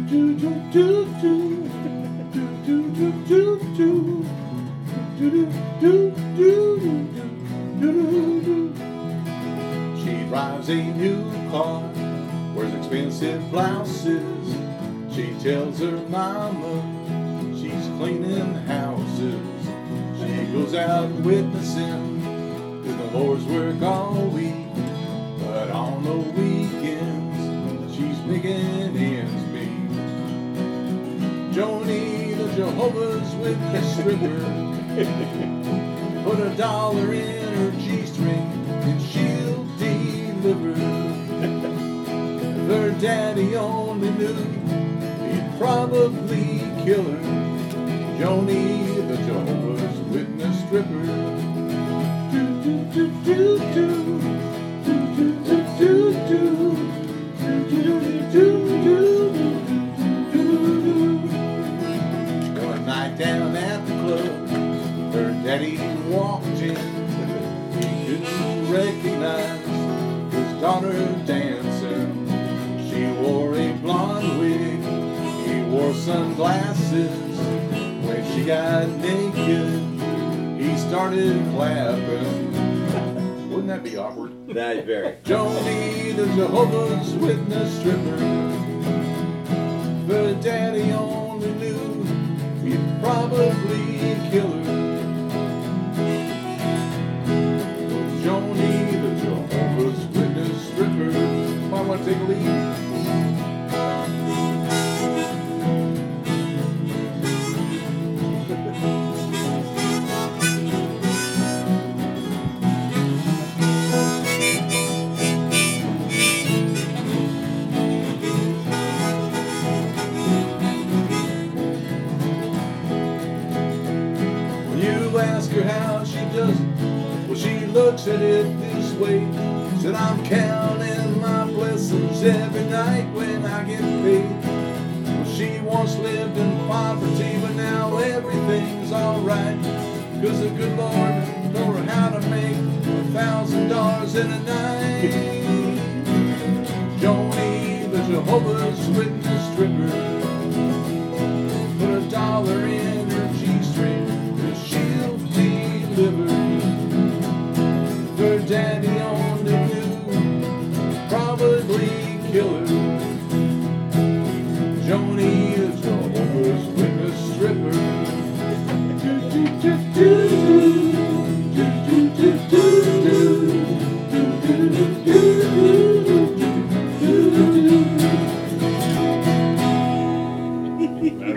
do do do do do do do do do do do do. She drives a new car, wears expensive blouses. She tells her mama she's cleaning houses. She goes out witnessing to the Lord's work all week, but on the weekends she's making ends meet. Joni, the Jehovah's Witness stripper, put $1 in her G-string and she'll deliver. If her daddy only knew, he'd probably kill her. Joni, the Jehovah's Witness stripper. Do do do do do do do do do do do do. One night down at the club, her daddy walked in. He couldn't recognize his daughter dancing. She wore a blonde wig, he wore sunglasses. When she got naked, he started clapping. Wouldn't that be awkward? That's very. Joni, the Jehovah's Witness stripper. If her daddy only knew, he'd probably kill her. Joni, the Jehovah's Witness stripper. Might want to take a lead. Ask her how she does it. Well, she looks at it this way. Said, I'm counting my blessings every night when I get paid. Well, she once lived in poverty, but now everything's alright. Cause the good Lord told her how to make $1,000 in a night. Joni, the Jehovah's Witness stripper.